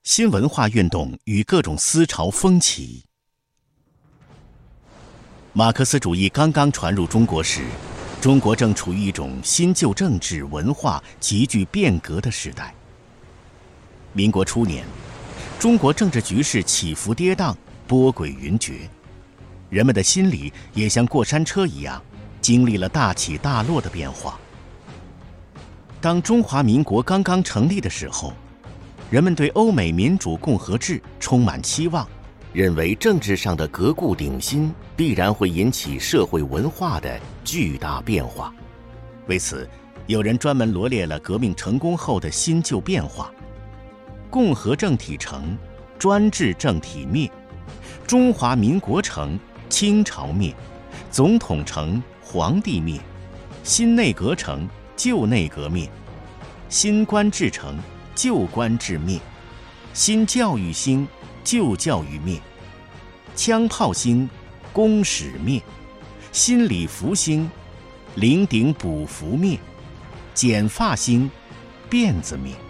新文化运动与各种思潮风起。马克思主义刚刚传入中国时，中国正处于一种新旧政治文化急剧变革的时代。民国初年，中国政治局势起伏跌宕，波诡云谲，人们的心理也像过山车一样，经历了大起大落的变化。当中华民国刚刚成立的时候，人们对欧美民主共和制充满期望，认为政治上的革故鼎新必然会引起社会文化的巨大变化。为此，有人专门罗列了革命成功后的新旧变化：共和政体成，专制政体灭；中华民国成，清朝灭；总统成，皇帝灭；新内阁成，旧内阁灭；新官制成，旧官制灭；新教育兴，旧教育灭；枪炮兴，公使灭；新礼服兴，领顶补服灭；剪发兴，辫子灭。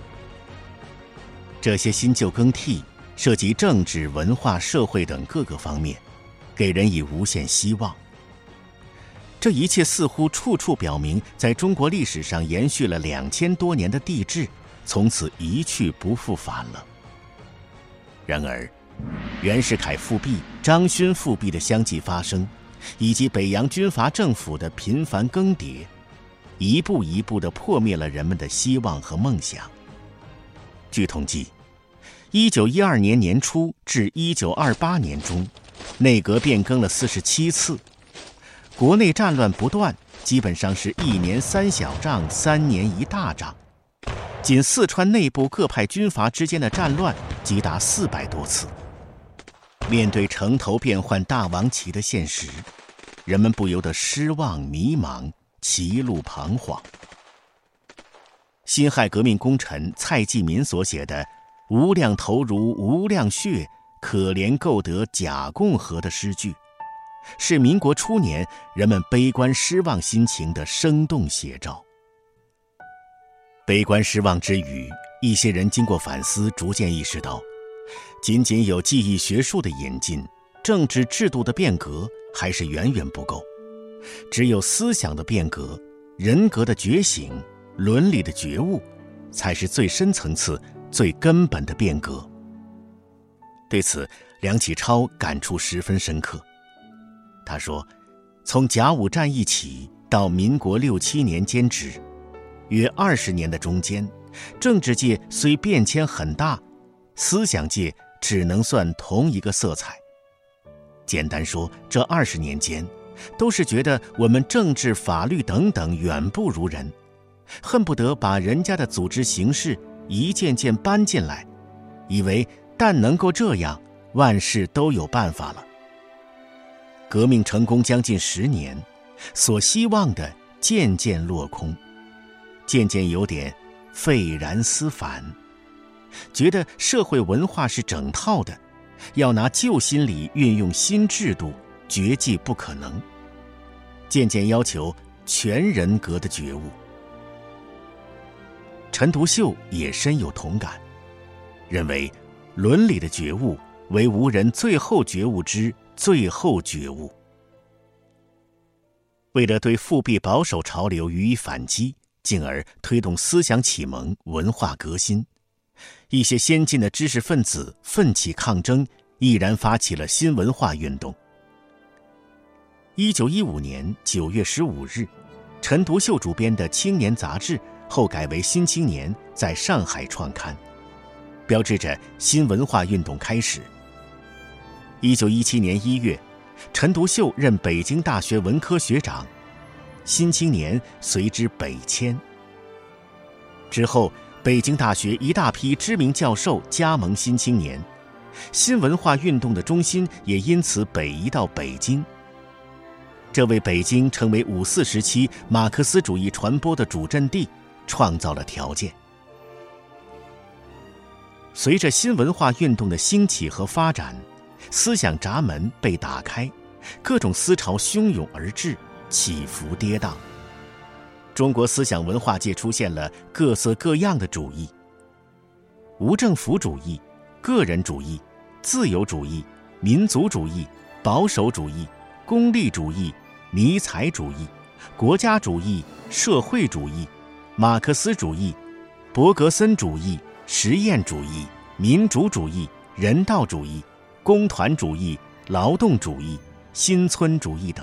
这些新旧更替涉及政治、文化、社会等各个方面，给人以无限希望。这一切似乎处处表明，在中国历史上延续了2000多年的帝制从此一去不复返了。然而，袁世凯复辟、张勋复辟的相继发生，以及北洋军阀政府的频繁更迭，一步一步地破灭了人们的希望和梦想。据统计，1912年年初至1928年中，内阁变更了47次，国内战乱不断，基本上是1年3小仗，3年1大仗。仅四川内部各派军阀之间的战乱即达400多次。面对城头变幻大王旗的现实，人们不由得失望迷茫，歧路彷徨。辛亥革命功臣蔡继民所写的“无量头颅无量血，可怜构得假共和”的诗句，是民国初年人们悲观失望心情的生动写照。悲观失望之余，一些人经过反思，逐渐意识到，仅仅有技艺学术的引进，政治制度的变革还是远远不够，只有思想的变革，人格的觉醒，伦理的觉悟，才是最深层次、最根本的变革。对此，梁启超感触十分深刻。他说，从甲午战役起到民国6、7年间止，约20年的中间，政治界虽变迁很大，思想界只能算同一个色彩。简单说，这20年间，都是觉得我们政治、法律等等远不如人，恨不得把人家的组织形式一件件搬进来，以为但能够这样，万事都有办法了。革命成功将近10年，所希望的渐渐落空，渐渐有点废然思凡，觉得社会文化是整套的，要拿旧心理运用新制度，绝技不可能，渐渐要求全人格的觉悟。陈独秀也深有同感，认为伦理的觉悟为吾人最后觉悟之最后觉悟。为了对复辟保守潮流予以反击，进而推动思想启蒙、文化革新，一些先进的知识分子奋起抗争，毅然发起了新文化运动。1915年9月15日，陈独秀主编的《青年》杂志后改为《新青年》，在上海创刊，标志着新文化运动开始。1917年1月，陈独秀任北京大学文科学长，《新青年》随之北迁。之后，北京大学一大批知名教授加盟《新青年》，新文化运动的中心也因此北移到北京。这为北京成为5·4时期马克思主义传播的主阵地创造了条件。随着新文化运动的兴起和发展，思想闸门被打开，各种思潮汹涌而至，起伏跌宕。中国思想文化界出现了各色各样的主义。 无政府主义、个人主义、自由主义、民族主义、保守主义、功利主义、尼采主义、国家主义、社会主义、马克思主义、伯格森主义、实验主义、民主主义、人道主义、工团主义、劳动主义、新村主义等。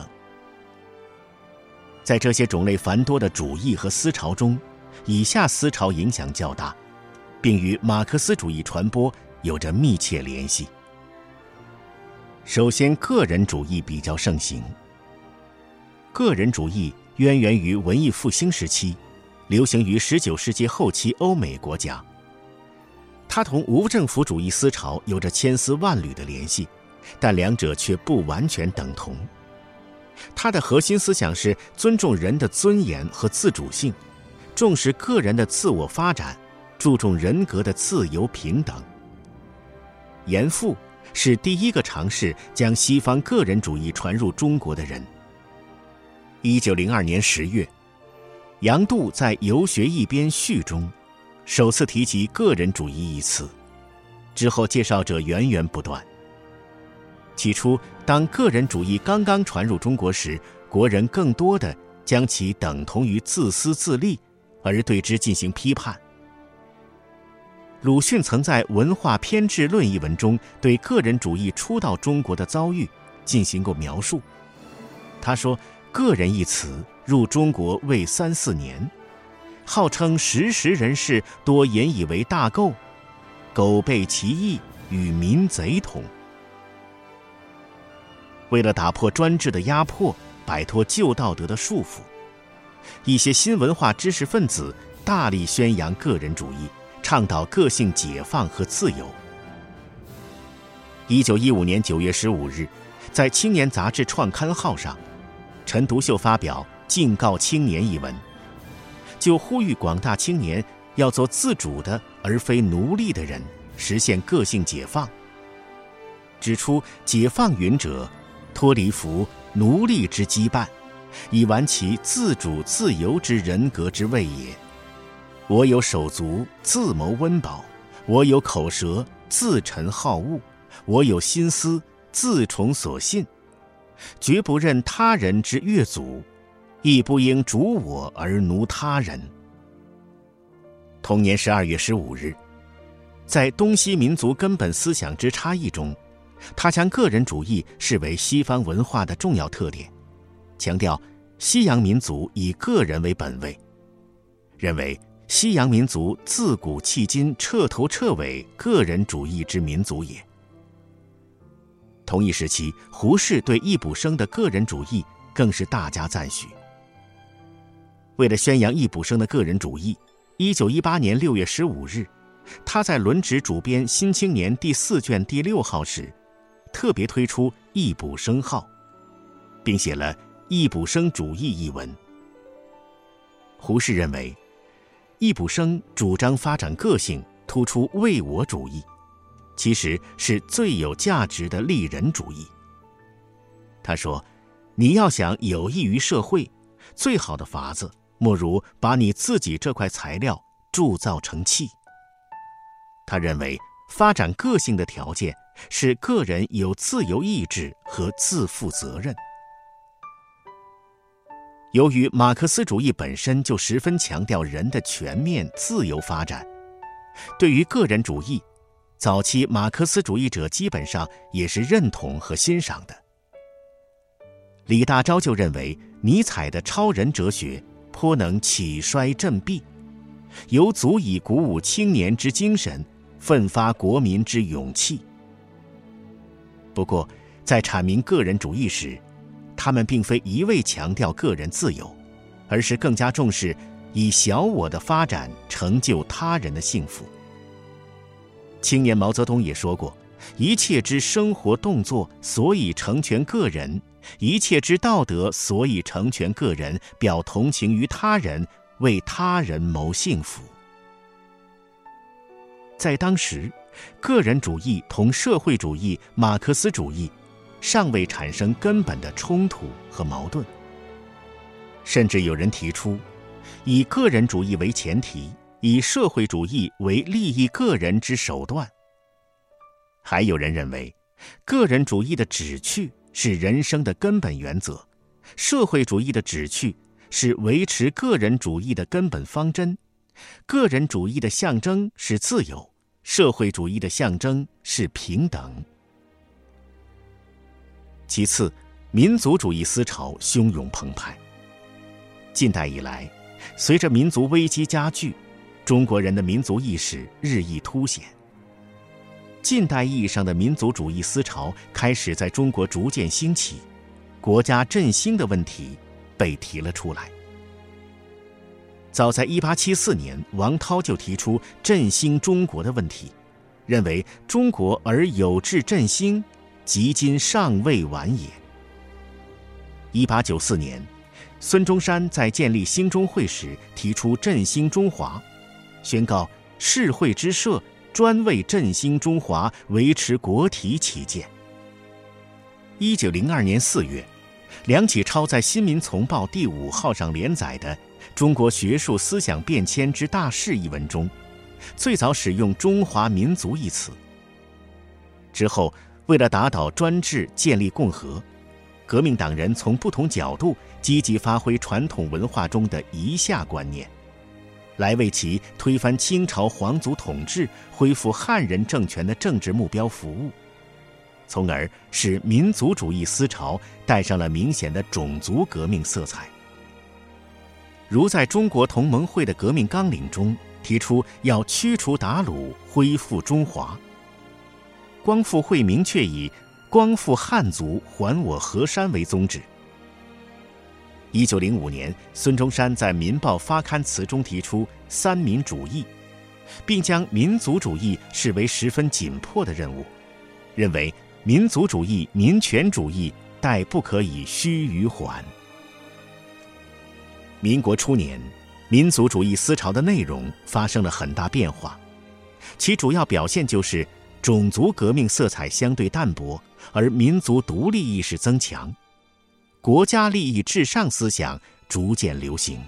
在这些种类繁多的主义和思潮中，以下思潮影响较大，并与马克思主义传播有着密切联系。首先，个人主义比较盛行。个人主义渊源于文艺复兴时期，流行于19世纪后期欧美国家。它同无政府主义思潮有着千丝万缕的联系，但两者却不完全等同。它的核心思想是尊重人的尊严和自主性，重视个人的自我发展，注重人格的自由平等。严复是第一个尝试将西方个人主义传入中国的人。1902年10月，杨度在《游学一编序》中首次提及个人主义一词，之后介绍者源源不断。起初，当个人主义刚刚传入中国时，国人更多地将其等同于自私自利，而对之进行批判。鲁迅曾在《文化偏执论》一文中对个人主义初到中国的遭遇进行过描述。他说，个人一词入中国未3、4年，号称时人士多引以为大垢，苟备其意，与民贼同。为了打破专制的压迫，摆脱旧道德的束缚，一些新文化知识分子大力宣扬个人主义，倡导个性解放和自由。1915年9月15日，在《青年》杂志创刊号上，陈独秀发表《敬告青年》一文，就呼吁广大青年要做自主的而非奴隶的人，实现个性解放。指出解放云者，脱离服奴隶之羁绊，以完其自主自由之人格之谓也。我有手足，自谋温饱；我有口舌，自陈好恶；我有心思，自从所信。绝不任他人之越阻，亦不应主我而奴他人。同年12月15日，在东西民族根本思想之差异中，他将个人主义视为西方文化的重要特点，强调西洋民族以个人为本位，认为西洋民族自古迄今彻头彻尾个人主义之民族也。同一时期，胡适对易卜生的个人主义更是大加赞许。为了宣扬易卜生的个人主义，1918年6月15日，他在轮值主编《新青年》第4卷第6号时，特别推出易卜生号，并写了《易卜生主义》一文。胡适认为，易卜生主张发展个性，突出为我主义，其实是最有价值的利人主义。他说，你要想有益于社会，最好的法子莫如把你自己这块材料铸造成器。他认为发展个性的条件是个人有自由意志和自负责任。由于马克思主义本身就十分强调人的全面自由发展，对于个人主义，早期马克思主义者基本上也是认同和欣赏的。李大钊就认为尼采的超人哲学颇能启衰振臂，犹足以鼓舞青年之精神，奋发国民之勇气。不过，在阐明个人主义时，他们并非一味强调个人自由，而是更加重视以小我的发展成就他人的幸福。青年毛泽东也说过，一切之生活动作所以成全个人，一切之道德所以成全个人，表同情于他人，为他人谋幸福。在当时，个人主义同社会主义、马克思主义尚未产生根本的冲突和矛盾，甚至有人提出，以个人主义为前提， 以社会主义为利益个人之手段。还有人认为，个人主义的旨趣是人生的根本原则，社会主义的旨趣是维持个人主义的根本方针。个人主义的象征是自由，社会主义的象征是平等。其次，民族主义思潮汹涌澎湃。近代以来，随着民族危机加剧，中国人的民族意识日益凸显。近代意义上的民族主义思潮开始在中国逐渐兴起，国家振兴的问题被提了出来。早在1874年，王韬就提出振兴中国的问题，认为中国而有志振兴，即今尚未晚也。1894年，孙中山在建立兴中会时提出振兴中华，宣告世会之设专为振兴中华、维持国体起见。1902年4月，梁启超在《新民丛报》第5号上连载的《中国学术思想变迁之大势》一文中，最早使用中华民族一词。之后，为了打倒专制、建立共和，革命党人从不同角度积极发挥传统文化中的夷夏观念，来为其推翻清朝皇族统治、恢复汉人政权的政治目标服务，从而使民族主义思潮带上了明显的种族革命色彩。如在中国同盟会的革命纲领中提出要驱除鞑虏，恢复中华。光复会明确以光复汉族，还我河山为宗旨。1905年，孙中山在《民报》发刊词中提出三民主义，并将民族主义视为十分紧迫的任务，认为民族主义、民权主义待不可以须臾缓。民国初年，民族主义思潮的内容发生了很大变化，其主要表现就是种族革命色彩相对淡薄，而民族独立意识增强，国家利益至上思想逐渐流行。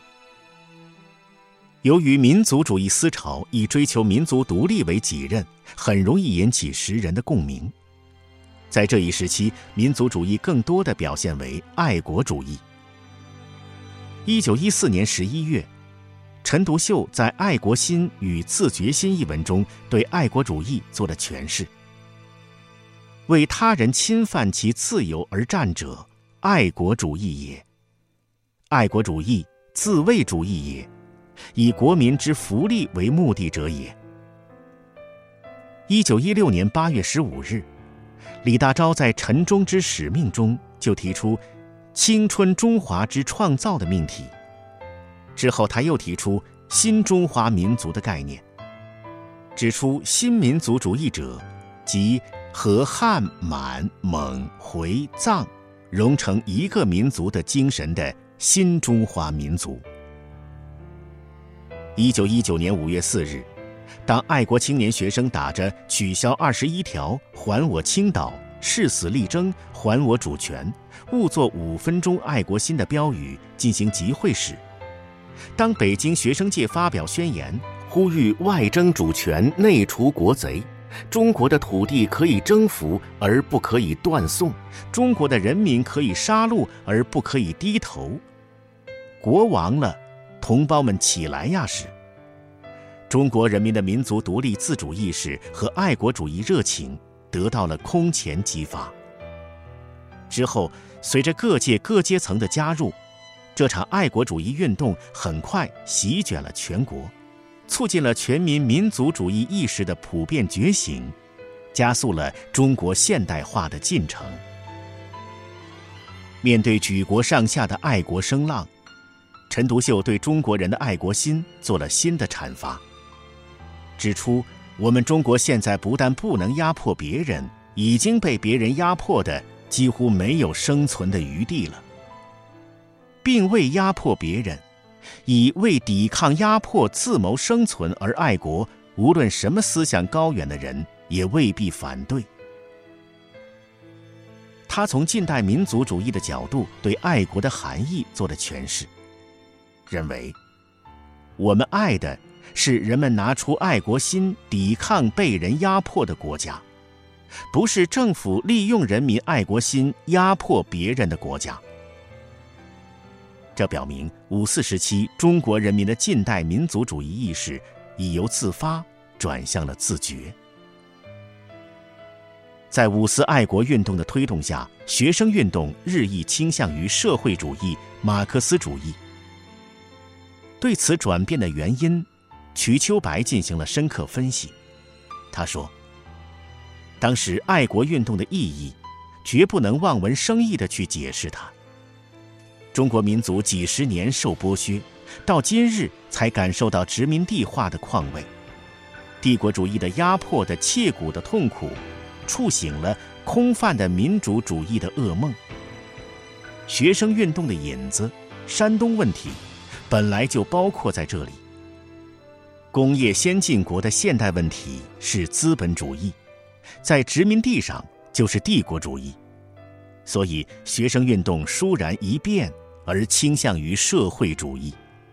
由于民族主义思潮以追求民族独立为己任，很容易引起时人的共鸣。在这一时期，民族主义更多地表现为爱国主义。1914年11月，陈独秀在《爱国心与自觉心》一文中对爱国主义做了诠释：为他人侵犯其自由而战者，爱国主义也；爱国主义，自卫主义也，以国民之福利为目的者也。1916年8月15日，李大钊在《陈忠之使命》中就提出青春中华之创造的命题。之后他又提出新中华民族的概念，指出新民族主义者即和汉、满、蒙、回、藏融成一个民族的精神的新中华民族。1919年5月4日，当爱国青年学生打着取消21条、还我青岛、誓死力争、还我主权、勿做5分钟爱国心的标语进行集会时，当北京学生界发表宣言，呼吁外争主权、内除国贼，中国的土地可以征服而不可以断送，中国的人民可以杀戮而不可以低头，国亡了，同胞们起来呀时，中国人民的民族独立自主意识和爱国主义热情得到了空前激发。之后，随着各界各阶层的加入，这场爱国主义运动很快席卷了全国，促进了全民民族主义意识的普遍觉醒，加速了中国现代化的进程。面对举国上下的爱国声浪，陈独秀对中国人的爱国心做了新的阐发，指出我们中国现在不但不能压迫别人，已经被别人压迫的几乎没有生存的余地了，并为压迫别人，以为抵抗压迫自谋生存而爱国，无论什么思想高远的人也未必反对。他从近代民族主义的角度对爱国的含义做了诠释，认为我们爱的是人们拿出爱国心抵抗被人压迫的国家，不是政府利用人民爱国心压迫别人的国家。这表明五四时期中国人民的近代民族主义意识已由自发转向了自觉。在五四爱国运动的推动下，学生运动日益倾向于社会主义、马克思主义。对此转变的原因，瞿秋白进行了深刻分析。他说，当时爱国运动的意义，绝不能望文生义地去解释它。中国民族几十年受剥削，到今日才感受到殖民地化的况味，帝国主义的压迫的切骨的痛苦，触醒了空泛的民主主义的噩梦。学生运动的引子，山东问题，本来就包括在这里。工业先进国的现代问题是资本主义，在殖民地上就是帝国主义，所以学生运动倏然一变，而倾向于社会主义。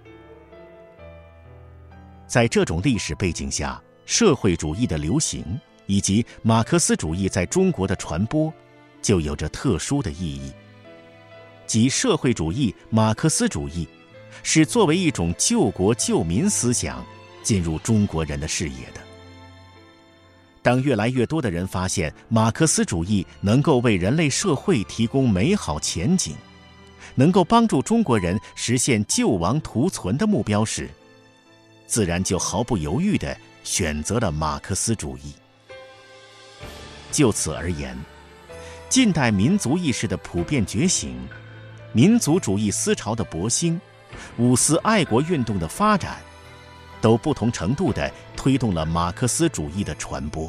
在这种历史背景下，社会主义的流行以及马克思主义在中国的传播，就有着特殊的意义。即社会主义、马克思主义是作为一种救国救民思想进入中国人的视野的。当越来越多的人发现马克思主义能够为人类社会提供美好前景，能够帮助中国人实现救亡图存的目标时，自然就毫不犹豫地选择了马克思主义。就此而言，近代民族意识的普遍觉醒，民族主义思潮的勃兴，五四爱国运动的发展，都不同程度地推动了马克思主义的传播。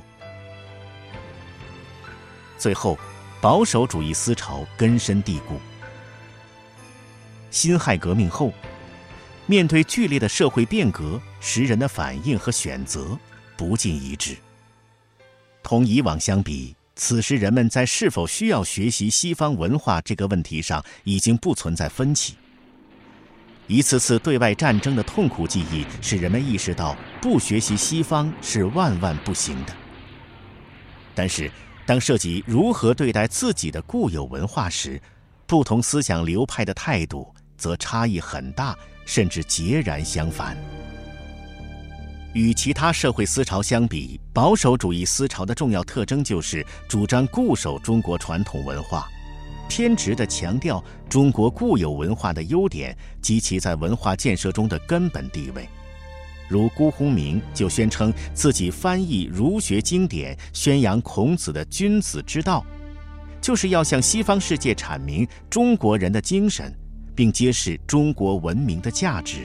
最后，保守主义思潮根深蒂固。辛亥革命后，面对剧烈的社会变革，时人的反应和选择不尽一致。同以往相比，此时人们在是否需要学习西方文化这个问题上已经不存在分歧。一次次对外战争的痛苦记忆使人们意识到不学习西方是万万不行的。但是当涉及如何对待自己的固有文化时，不同思想流派的态度则差异很大，甚至截然相反。与其他社会思潮相比，保守主义思潮的重要特征就是主张固守中国传统文化，偏执地强调中国固有文化的优点及其在文化建设中的根本地位。如辜鸿铭就宣称自己翻译儒学经典，宣扬孔子的君子之道，就是要向西方世界阐明中国人的精神，并揭示中国文明的价值。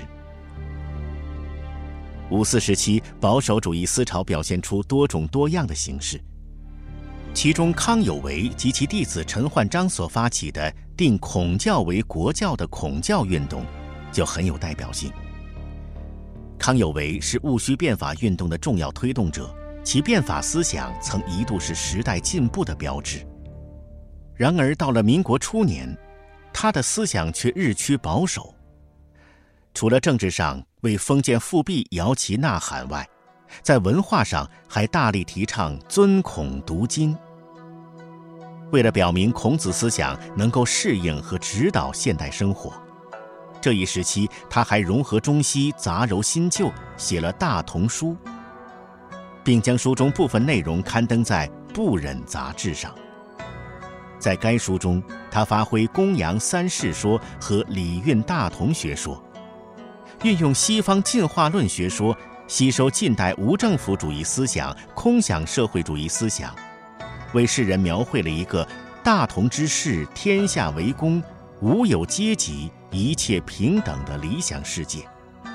五四时期，保守主义思潮表现出多种多样的形式，其中康有为及其弟子陈焕章所发起的定孔教为国教的孔教运动就很有代表性。康有为是戊戌变法运动的重要推动者，其变法思想曾一度是时代进步的标志。然而到了民国初年，他的思想却日趋保守，除了政治上为封建复辟摇旗呐喊外，在文化上还大力提倡尊孔读经。为了表明孔子思想能够适应和指导现代生活，这一时期他还融合中西，杂糅新旧，写了《大同书》，并将书中部分内容刊登在《不忍》杂志上。在该书中，他发挥公羊三世说和礼运大同学说，运用西方进化论学说，吸收近代无政府主义思想、空想社会主义思想，为世人描绘了一个大同之世，天下为公，无有阶级，一切平等的理想世界。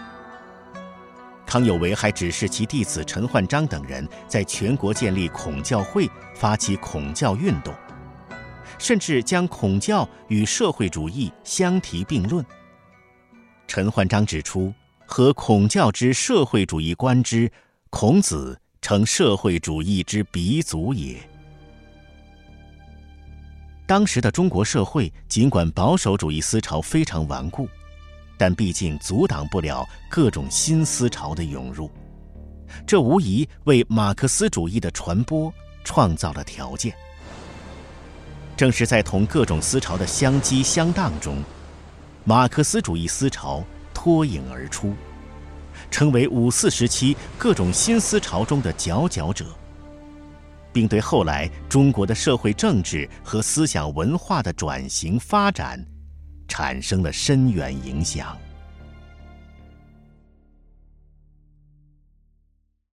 康有为还指示其弟子陈焕章等人在全国建立孔教会，发起孔教运动，甚至将孔教与社会主义相提并论。陈焕章指出，和孔教之社会主义观之，孔子成社会主义之鼻祖也。当时的中国社会尽管保守主义思潮非常顽固， 但毕竟阻挡不了各种新思潮的涌入，这无疑为马克思主义的传播创造了条件。正是在同各种思潮的相激相当中，马克思主义思潮脱颖而出，成为5·4时期各种新思潮中的佼佼者，并对后来中国的社会政治和思想文化的转型发展产生了深远影响。